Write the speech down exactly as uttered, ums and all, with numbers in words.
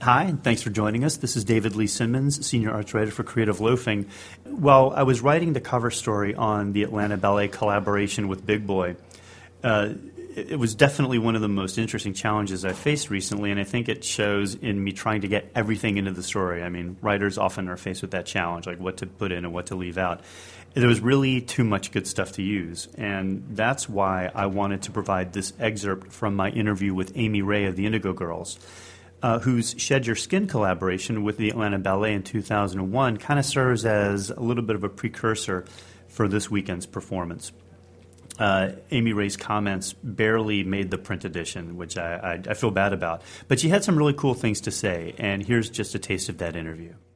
hi, and thanks for joining us. This is David Lee Simmons, Senior Arts Writer for Creative Loafing. While I was writing the cover story on the Atlanta Ballet collaboration with Big Boy, uh, it was definitely one of the most interesting challenges I faced recently, and I think it shows in me trying to get everything into the story. I mean, writers often are faced with that challenge, like what to put in and what to leave out. There was really too much good stuff to use, and that's why I wanted to provide this excerpt from my interview with Amy Ray of the Indigo Girls, uh, whose Shed Your Skin collaboration with the Atlanta Ballet in two thousand one kind of serves as a little bit of a precursor for this weekend's performance. Uh, Amy Ray's comments barely made the print edition, which I, I, I feel bad about. But she had some really cool things to say, and here's just a taste of that interview.